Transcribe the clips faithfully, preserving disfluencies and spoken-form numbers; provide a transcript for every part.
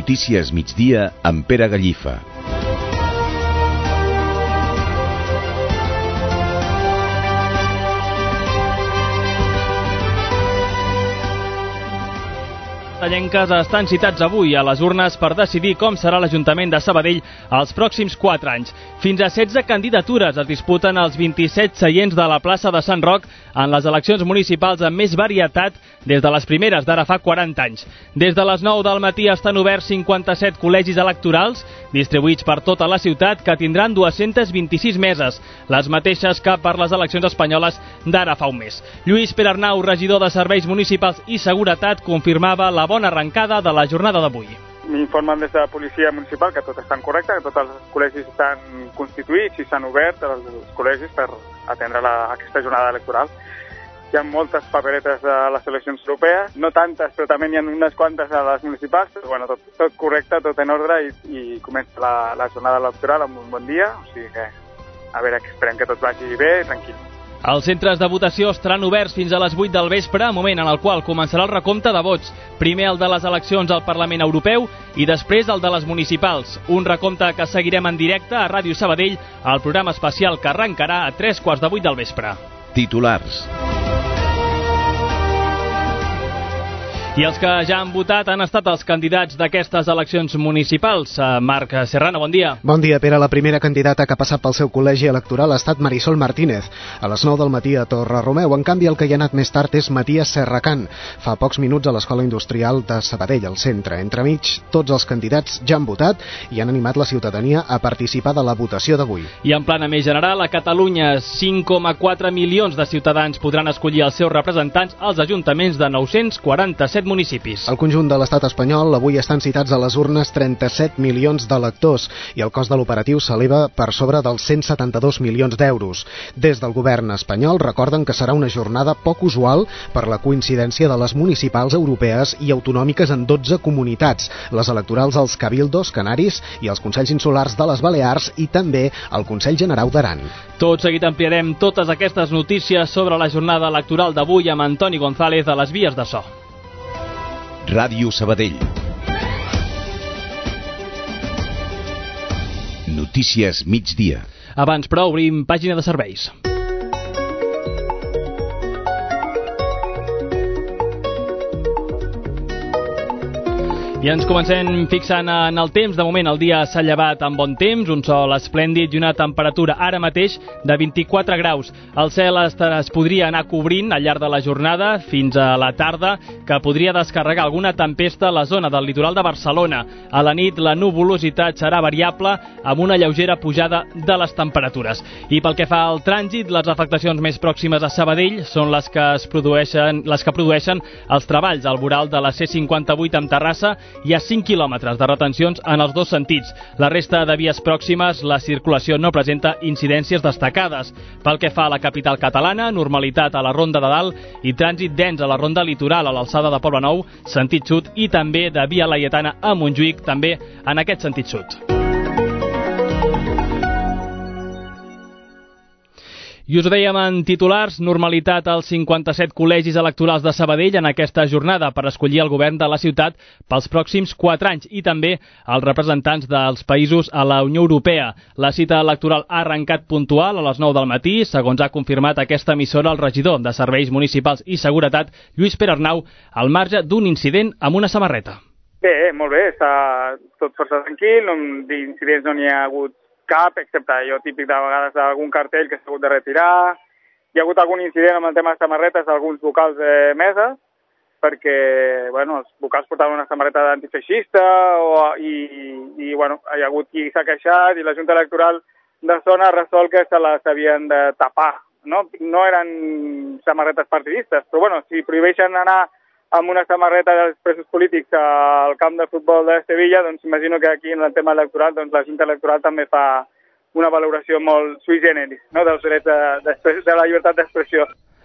Notícies migdia amb Pere Gallifa. Sabadellenques estan citats avui a les urnes per decidir com serà l'Ajuntament de Sabadell els pròxims quatre anys. Fins a setze candidatures es disputen els vint-i-set seients de la plaça de Sant Roc en les eleccions municipals amb més varietat des de les primeres d'ara fa quaranta anys. Des de les nou del matí estan oberts cinquanta-set col·legis electorals distribuïts per tota la ciutat que tindran dues-centes vint-i-sis meses, les mateixes que per les eleccions espanyoles d'ara fa un mes. Lluís Perarnau, regidor de Serveis Municipals i Seguretat, confirmava la bona arrencada de la jornada d'avui. M'informen des de la policia municipal que tot està correcte, que tots els col·legis estan constituïts i s'han obert els col·legis per atendre la, aquesta jornada electoral. Hi ha moltes paperetes de les eleccions europees, no tantes, però també n'hi ha unes quantes a les municipals, però bueno, tot, tot correcte, tot en ordre i, i comença la, la jornada electoral amb un bon dia, o sigui que a veure, esperem que tot vagi bé i tranquil. Els centres de votació estaran oberts fins a les vuit del vespre, moment en el qual començarà el recompte de vots. Primer el de les eleccions al Parlament Europeu i després el de les municipals. Un recompte que seguirem en directe a Ràdio Sabadell, al programa especial que arrencarà a tres quarts de vuit del vespre. Titulars. I els que ja han votat han estat els candidats d'aquestes eleccions municipals. Marc Serrano, bon dia. Bon dia, Pere. La primera candidata que ha passat pel seu col·legi electoral ha estat Marisol Martínez, a les nou del matí a Torre-romeu. En canvi, el que hi ha anat més tard és Matías Serracant, fa pocs minuts a l'Escola Industrial de Sabadell, al centre. Entremig, tots els candidats ja han votat i han animat la ciutadania a participar de la votació d'avui. I en plana més general, a Catalunya, cinc coma quatre milions de ciutadans podran escollir els seus representants als ajuntaments de nou-cents quaranta-set municipis. Al conjunt de l'estat espanyol, avui estan citats a les urnes trenta-set milions d'electors i el cost de l'operatiu s'eleva per sobre dels cent setanta-dos milions d'euros. Des del govern espanyol recorden que serà una jornada poc usual per la coincidència de les municipals europees i autonòmiques en dotze comunitats, les electorals als cabildos canaris i els consells insulars de les Balears i també el Consell Generau d'Aran. Tot seguit ampliarem totes aquestes notícies sobre la jornada electoral d'avui amb Antoni González a les vies de so. Ràdio Sabadell. Notícies migdia. Abans, però, obrim pàgina de serveis. I ens comencem fixant en el temps. De moment el dia s'ha llevat amb bon temps, un sol esplèndid i una temperatura ara mateix de vint-i-quatre graus. El cel es, es podria anar cobrint al llarg de la jornada fins a la tarda, que podria descarregar alguna tempesta a la zona del litoral de Barcelona. A la nit la nuvolositat serà variable amb una lleugera pujada de les temperatures. I pel que fa al trànsit, les afectacions més pròximes a Sabadell són les que es produeixen, les que produeixen els treballs al voral de la C cinquanta-vuit amb Terrassa. Hi ha cinc quilòmetres de retencions en els dos sentits. La resta de vies pròximes, la circulació no presenta incidències destacades. Pel que fa a la capital catalana, normalitat a la Ronda de Dalt i trànsit dens a la Ronda Litoral a l'alçada de Poblenou, sentit sud, i també de Via Laietana a Montjuïc, també en aquest sentit sud. I us ho dèiem en titulars, normalitat als cinquanta-set col·legis electorals de Sabadell en aquesta jornada per escollir el govern de la ciutat pels pròxims quatre anys i també els representants dels països a la Unió Europea. La cita electoral ha arrencat puntual a les nou del matí, segons ha confirmat aquesta emissora el regidor de Serveis Municipals i Seguretat, Lluís Perarnau, al marge d'un incident amb una samarreta. Bé, molt bé, està tot força tranquil, no, d'incidents no n'hi ha hagut cap, excepte allò típic de vegades d'algun cartell que s'ha hagut de retirar. Hi ha hagut algun incident amb el tema de samarretes d'alguns vocals de mesa, perquè bueno, els vocals portaven una samarreta d'antifeixista o, i, i bueno, hi ha hagut qui s'ha queixat i la Junta Electoral de Zona ha resolt que se les havien de tapar. No, no eren samarretes partidistes, però bueno, si prohibeixen anar amb una samarreta dels presos polítics al camp de futbol de Sevilla, doncs imagino que aquí en el tema electoral doncs la Junta Electoral també fa una valoració molt sui generis, no, dels drets de, de, de la llibertat d'expressió.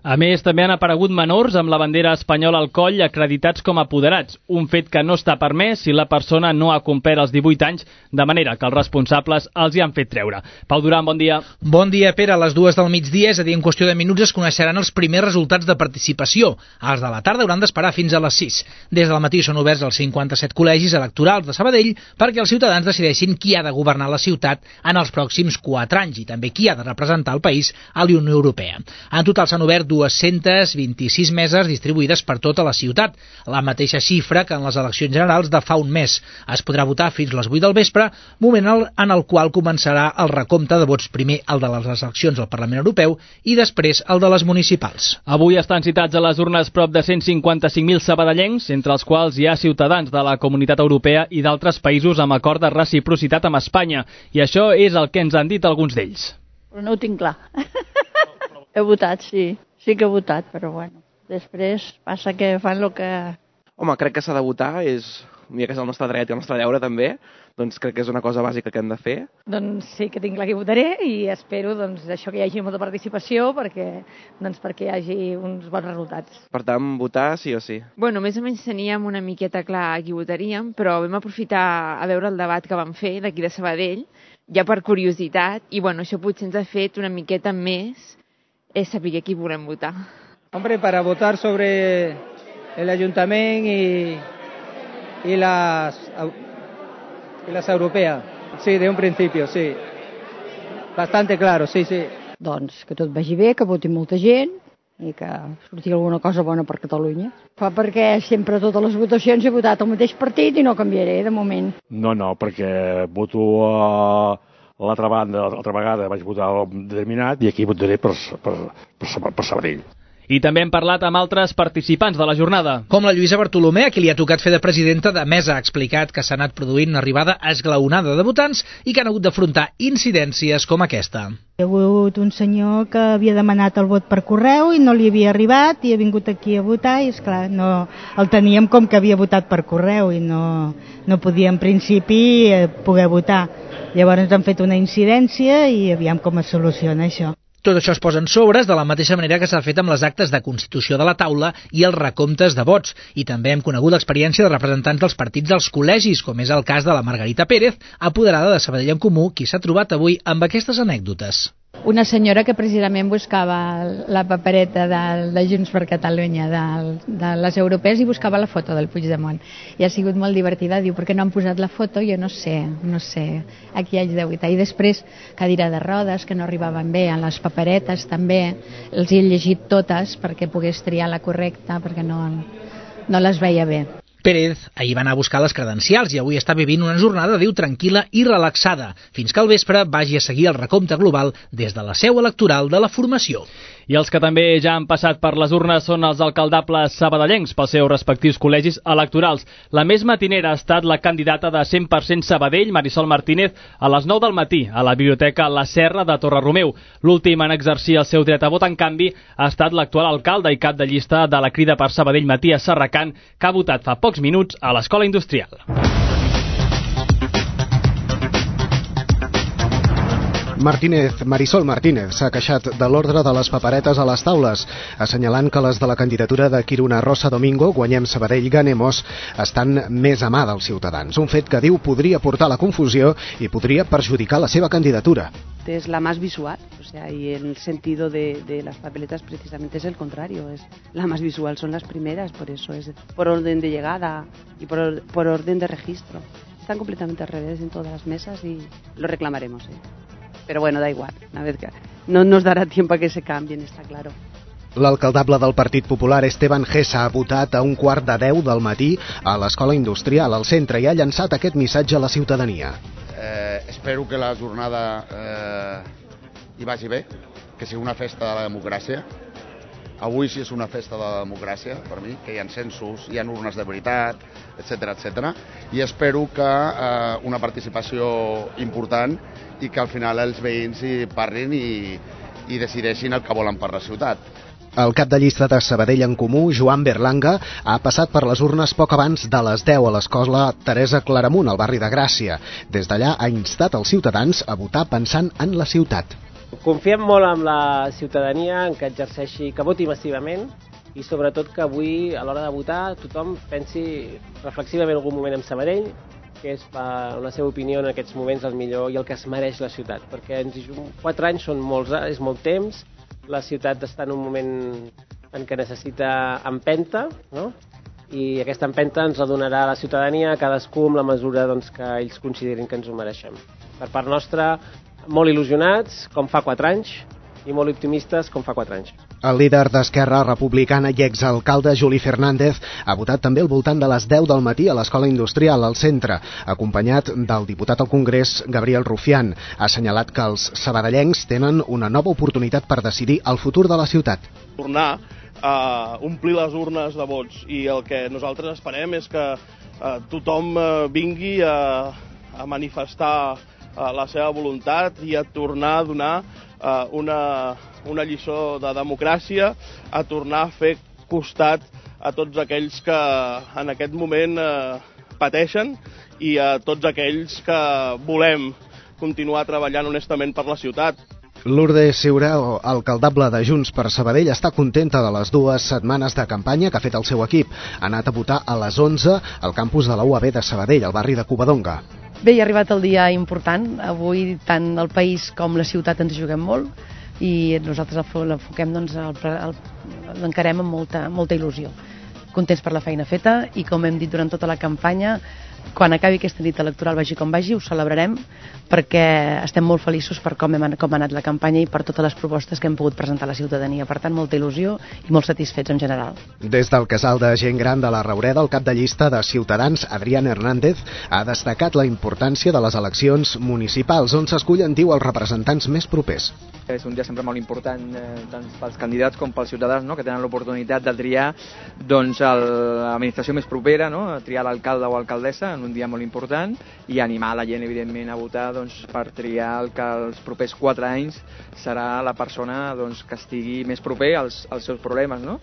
A més, també han aparegut menors amb la bandera espanyola al coll acreditats com a apoderats, un fet que no està permès si la persona no ha complert els divuit anys, de manera que els responsables els hi han fet treure. Pau Duran, bon dia. Bon dia, Pere. A les dues del migdia, és a dir, en qüestió de minuts, es coneixeran els primers resultats de participació. Els de la tarda hauran d'esperar fins a les sis. Des del matí són oberts els cinquanta-set col·legis electorals de Sabadell perquè els ciutadans decideixin qui ha de governar la ciutat en els pròxims quatre anys i també qui ha de representar el país a la Unió Europea. En total s'han obert dues-centes vint-i-sis meses distribuïdes per tota la ciutat, la mateixa xifra que en les eleccions generals de fa un mes. Es podrà votar fins les vuit del vespre, moment en el qual començarà el recompte de vots, primer el de les eleccions al Parlament Europeu i després el de les municipals. Avui estan citats a les urnes prop de cent cinquanta-cinc mil sabadellencs, entre els quals hi ha ciutadans de la Comunitat Europea i d'altres països amb acord de reciprocitat amb Espanya, i això és el que ens han dit alguns d'ells. No ho tinc clar. He votat, sí. Sí que he votat, però bueno, després passa que fan el que... Home, crec que s'ha de votar, és, ja que és el nostre dret i el nostre deure també, doncs crec que és una cosa bàsica que hem de fer. Doncs sí que tinc clar que votaré i espero doncs, això que hi hagi molta participació perquè, doncs, perquè hi hagi uns bons resultats. Per tant, votar sí o sí. Bueno, més o menys teníem una miqueta clar a qui votaríem, però vam aprofitar a veure el debat que vam fer d'aquí de Sabadell, ja per curiositat, i bueno, això potser ens ha fet una miqueta més es saber qui volem votar. Hombre, para votar sobre el ayuntamiento y, y, las, y las europeas. Sí, de un principio, sí. Bastante claro, sí, sí. Doncs que tot vagi bé, que voti molta gent i que surti alguna cosa bona per Catalunya. Fa perquè sempre a totes les votacions he votat el mateix partit i no canviaré de moment. No, no, perquè voto a... A l'altra banda, l'altra vegada vaig votar determinat i aquí votaré per, per, per, per Sabadell. I també hem parlat amb altres participants de la jornada. Com la Lluïsa Bartolomé, a qui li ha tocat fer de presidenta de mesa, ha explicat que s'ha anat produint una arribada esglaonada de votants i que han hagut d'afrontar incidències com aquesta. Hi ha hagut un senyor que havia demanat el vot per correu i no li havia arribat i ha vingut aquí a votar i, esclar, no, el teníem com que havia votat per correu i no, no podia en principi poder votar. Llavors ens han fet una incidència i aviam com es soluciona això. Tot això es posa en sobres de la mateixa manera que s'ha fet amb les actes de constitució de la taula i els recomptes de vots. I també hem conegut l'experiència de representants dels partits als col·legis, com és el cas de la Margarita Pérez, apoderada de Sabadell en Comú, qui s'ha trobat avui amb aquestes anècdotes. Una senyora que precisament buscava la papereta de, de Junts per Catalunya, de, de les europees, i buscava la foto del Puigdemont. I ha sigut molt divertida, diu, per què no han posat la foto? Jo no sé, no sé, aquí haig de votar. I després, cadira de rodes, que no arribaven bé, a les paperetes també, els he llegit totes perquè pogués triar la correcta, perquè no, no les veia bé. Pérez ahir va anar a buscar les credencials i avui està vivint una jornada, diu, tranquil·la i relaxada, fins que al vespre vagi a seguir el recompte global des de la seu electoral de la formació. I els que també ja han passat per les urnes són els alcaldables sabadellencs pels seus respectius col·legis electorals. La més matinera ha estat la candidata de cent per cent Sabadell, Marisol Martínez, a les nou del matí a la Biblioteca La Serra de Torreromeu. L'últim en exercir el seu dret a vot, en canvi, ha estat l'actual alcalde i cap de llista de la Crida per Sabadell, Matías Serracant, que ha votat fa pocs minuts a l'Escola Industrial. Martínez, Marisol Martínez s'ha queixat de l'ordre de les paperetes a les taules, assenyalant que les de la candidatura de Quiruna Rosa Domingo, Guanyem Sabadell, Ganemos, estan més a mà dels ciutadans. Un fet que diu podria portar a la confusió i podria perjudicar la seva candidatura. Es la más visual, o sea, y el sentido de, de las papeletas precisamente es el contrario, es la más visual, son las primeras, por eso es por orden de llegada y por, por orden de registro. Están completamente al revés en todas las mesas y lo reclamaremos, ¿eh? Pero bueno, da igual, una vez que no nos dará tiempo a que se cambien, está claro. L'alcaldable del Partit Popular, Esteban Gessa, ha votat a un quart de deu del matí a l'Escola Industrial al centre i ha llançat aquest missatge a la ciutadania. Eh, espero que la jornada eh, hi vagi bé, que sigui una festa de la democràcia. Avui sí és una festa de la democràcia, per mi, que hi ha censos, hi ha urnes de veritat, etcètera, etcètera. I espero que eh, una participació important i que al final els veïns hi parlin i, i decideixin el que volen per la ciutat. El cap de llista de Sabadell en Comú, Joan Berlanga, ha passat per les urnes poc abans de les deu a l'escola Teresa Claramunt, al barri de Gràcia. Des d'allà ha instat els ciutadans a votar pensant en la ciutat. Confiem molt en la ciutadania, en que exerceixi, que voti massivament i sobretot que avui, a l'hora de votar, tothom pensi reflexivament algun moment en Sabadell, que és, en la seva opinió, en aquests moments el millor i el que es mereix la ciutat, perquè ens hi jugem quatre anys, són molts, és molt temps, la ciutat està en un moment en què necessita empenta, no? I aquesta empenta ens la donarà la ciutadania, cadascú amb la mesura doncs, que ells considerin que ens ho mereixem. Per part nostra, molt il·lusionats, com fa quatre anys, i molt optimistes, com fa quatre anys. El líder d'Esquerra Republicana i exalcalde Juli Fernández ha votat també al voltant de les deu del matí a l'Escola Industrial al centre, acompanyat del diputat al Congrés Gabriel Rufián. Ha assenyalat que els sabadellencs tenen una nova oportunitat per decidir el futur de la ciutat. Tornar a omplir les urnes de vots i el que nosaltres esperem és que eh, tothom eh, vingui a, a manifestar eh, la seva voluntat i a tornar a donar eh, una, una lliçó de democràcia, a tornar a fer costat a tots aquells que en aquest moment eh, pateixen i a tots aquells que volem continuar treballant honestament per la ciutat. Lourdes Ciurao, alcaldable de Junts per Sabadell, està contenta de les dues setmanes de campanya que ha fet el seu equip. Ha anat a votar a les onze al campus de la U A B de Sabadell, al barri de Covadonga. Bé, hi ha arribat el dia important. Avui tant el país com la ciutat ens juguem molt i nosaltres l'enfoquem, doncs, l'encarem amb molta, molta il·lusió. Contents per la feina feta i, com hem dit durant tota la campanya, quan acabi aquesta nit electoral, vagi com vagi, ho celebrarem perquè estem molt feliços per com, hem, com ha anat la campanya i per totes les propostes que hem pogut presentar a la ciutadania. Per tant, molta il·lusió i molt satisfets en general. Des del casal de gent gran de la Raureda, el cap de llista de Ciutadans, Adrián Hernández, ha destacat la importància de les eleccions municipals, on s'escullen, diu, els representants més propers. És un dia sempre molt important eh, tant pels candidats com pels ciutadans, no?, que tenen l'oportunitat de triar doncs, l'administració més propera, no?, triar l'alcalde o alcaldessa en un dia molt important i animar la gent, evidentment, a votar doncs, per triar el que els propers quatre anys serà la persona doncs, que estigui més proper als, als seus problemes, no?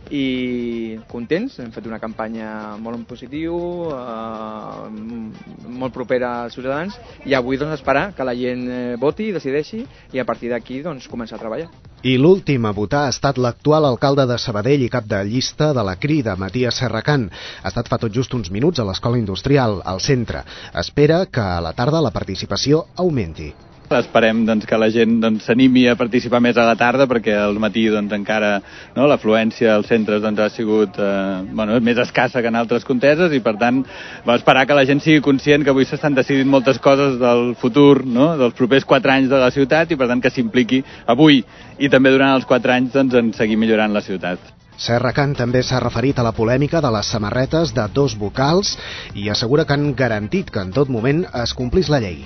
I contents, hem fet una campanya molt en positiu, eh, molt propera als ciutadans i avui doncs, esperar que la gent eh, voti, decideixi i a partir d'aquí doncs, començar a treballar. I l'últim a votar ha estat l'actual alcalde de Sabadell i cap de llista de la Crida, Matías Serracant. Ha estat fa tot just uns minuts a l'Escola Industrial, al centre. Espera que a la tarda la participació augmenti. Esperem doncs, que la gent s'animi doncs, a participar més a la tarda perquè al matí doncs, encara no, l'afluència als centres doncs, ha sigut eh, bueno, més escassa que en altres conteses i per tant va esperar que la gent sigui conscient que avui s'estan decidint moltes coses del futur, no, dels propers quatre anys de la ciutat i per tant que s'impliqui avui i també durant els quatre anys doncs, en seguir millorant la ciutat. Serracant també s'ha referit a la polèmica de les samarretes de dos vocals i assegura que han garantit que en tot moment es complís la llei.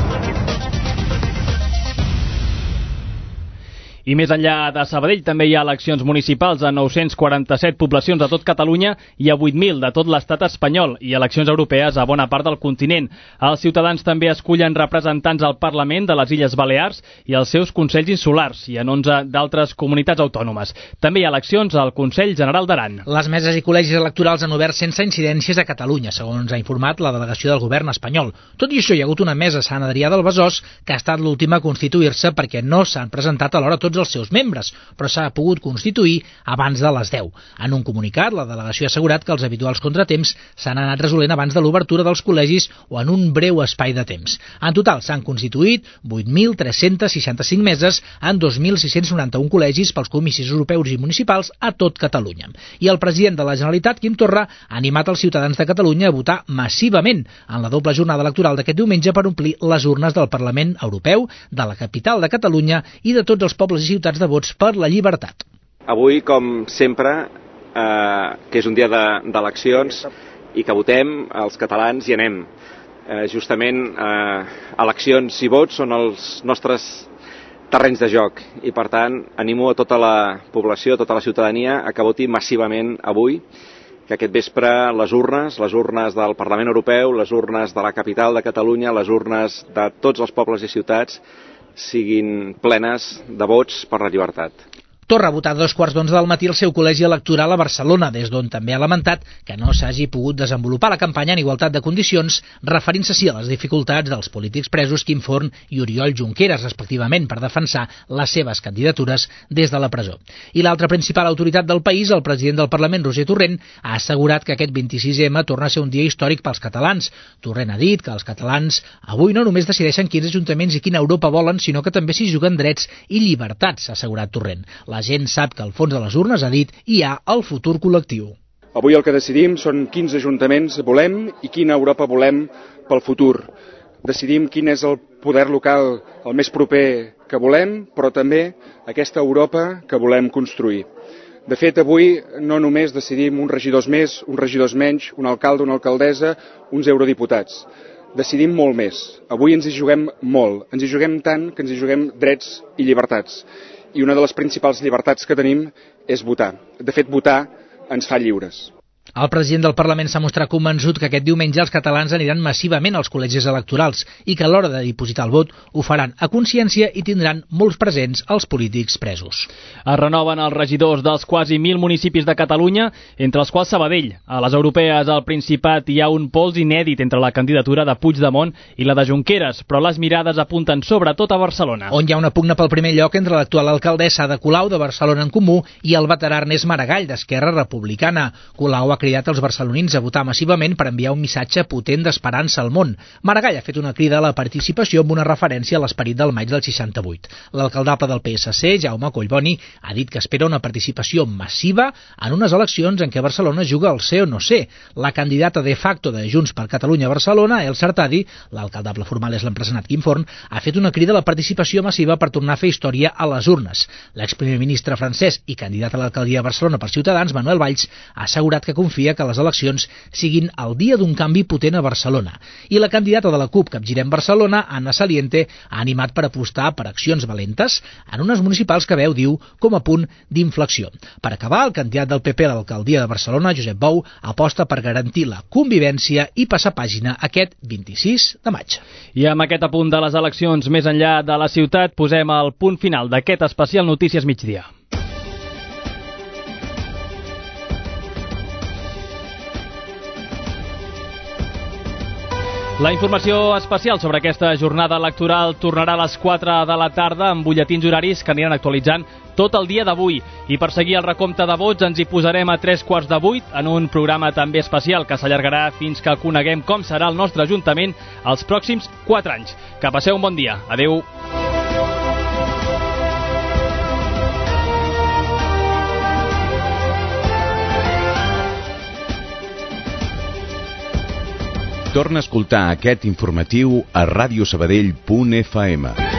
I més enllà de Sabadell també hi ha eleccions municipals a nou-cents quaranta-set poblacions de tot Catalunya i a vuit mil de tot l'estat espanyol i eleccions europees a bona part del continent. Els ciutadans també escullen representants al Parlament de les Illes Balears i els seus consells insulars i en onze d'altres comunitats autònomes. També hi ha eleccions al Consell General d'Aran. Les meses i col·legis electorals han obert sense incidències a Catalunya, segons ha informat la delegació del govern espanyol. Tot i això, hi ha hagut una mesa a Sant Adrià del Besòs que ha estat l'última a constituir-se perquè no s'han presentat alhora tots els seus membres, però s'ha pogut constituir abans de les deu. En un comunicat, la delegació ha assegurat que els habituals contratemps s'han anat resolent abans de l'obertura dels col·legis o en un breu espai de temps. En total s'han constituït vuit mil tres-cents seixanta-cinc meses en dos mil sis-cents noranta-un col·legis pels comicis europeus i municipals a tot Catalunya. I el president de la Generalitat, Quim Torra, ha animat els ciutadans de Catalunya a votar massivament en la doble jornada electoral d'aquest diumenge per omplir les urnes del Parlament Europeu, de la capital de Catalunya i de tots els pobles i ciutats de vots per la llibertat. Avui, com sempre, eh, que és un dia d'eleccions i que votem, els catalans hi anem. Eh, justament, eh, eleccions i vots són els nostres terrenys de joc i, per tant, animo a tota la població, a tota la ciutadania a que voti massivament avui, que aquest vespre les urnes, les urnes del Parlament Europeu, les urnes de la capital de Catalunya, les urnes de tots els pobles i ciutats, siguin plenes de vots per la llibertat. Torra ha votat a dos quarts d'onze del matí al seu col·legi electoral a Barcelona, des d'on també ha lamentat que no s'hagi pogut desenvolupar la campanya en igualtat de condicions, referint-se sí a les dificultats dels polítics presos Quim Forn i Oriol Junqueras, respectivament, per defensar les seves candidatures des de la presó. I l'altra principal autoritat del país, el president del Parlament, Roger Torrent, ha assegurat que aquest vint-i-sis ema torna a ser un dia històric pels catalans. Torrent ha dit que els catalans avui no només decideixen quins ajuntaments i quina Europa volen, sinó que també s'hi juguen drets i llibertats, ha assegurat Torrent. La gent sap que al fons de les urnes, ha dit, hi ha el futur col·lectiu. Avui el que decidim són quins ajuntaments volem i quina Europa volem pel futur. Decidim quin és el poder local el més proper que volem, però també aquesta Europa que volem construir. De fet, avui no només decidim uns regidors més, uns regidors menys, un alcalde, una alcaldessa, uns eurodiputats. Decidim molt més. Avui ens hi juguem molt. Ens hi juguem tant que ens hi juguem drets i llibertats. I una de les principals llibertats que tenim és votar. De fet, votar ens fa lliures. El president del Parlament s'ha mostrat convençut que aquest diumenge els catalans aniran massivament als col·legis electorals i que a l'hora de dipositar el vot ho faran a consciència i tindran molts presents els polítics presos. Es renoven els regidors dels quasi mil municipis de Catalunya, entre els quals Sabadell. A les europees al Principat hi ha un pols inèdit entre la candidatura de Puigdemont i la de Junqueras, però les mirades apunten sobretot a Barcelona. On hi ha una pugna pel primer lloc entre l'actual alcaldessa Ada Colau, de Barcelona en Comú, i el veterà Ernest Maragall, d'Esquerra Republicana. Colau ha cridat els barcelonins a votar massivament per enviar un missatge potent d'esperança al món. Maragall ha fet una crida a la participació amb una referència a l'esperit del maig del seixanta-vuit. L'alcaldable del P S C, Jaume Collboni, ha dit que espera una participació massiva en unes eleccions en què Barcelona juga al sí o no sé. La candidata de facto de Junts per Catalunya a Barcelona, El Sartadi, l'alcaldable formal és l'empresonat Quim Forn, ha fet una crida a la participació massiva per tornar a fer història a les urnes. L'exprimer ministre francès i candidat a l'alcaldia de Barcelona per Ciutadans, Manuel Valls, ha assegurat que confia que les eleccions siguin el dia d'un canvi potent a Barcelona. I la candidata de la CUP Capgirem Barcelona, Anna Saliente, ha animat per apostar per accions valentes en unes municipals que veu, diu, com a punt d'inflexió. Per acabar, el candidat del P P a l'alcaldia de Barcelona, Josep Bou, aposta per garantir la convivència i passar pàgina aquest vint-i-sis de maig. I amb aquest apunt de les eleccions més enllà de la ciutat, posem el punt final d'aquest especial Notícies Migdia. La informació especial sobre aquesta jornada electoral tornarà a les quatre de la tarda amb butlletins horaris que aniran actualitzant tot el dia d'avui. I per seguir el recompte de vots ens hi posarem a tres quarts de vuit en un programa també especial que s'allargarà fins que coneguem com serà el nostre Ajuntament els pròxims quatre anys. Que passeu un bon dia. Adeu. Torna a escoltar aquest informatiu a radiosabadell punt f m.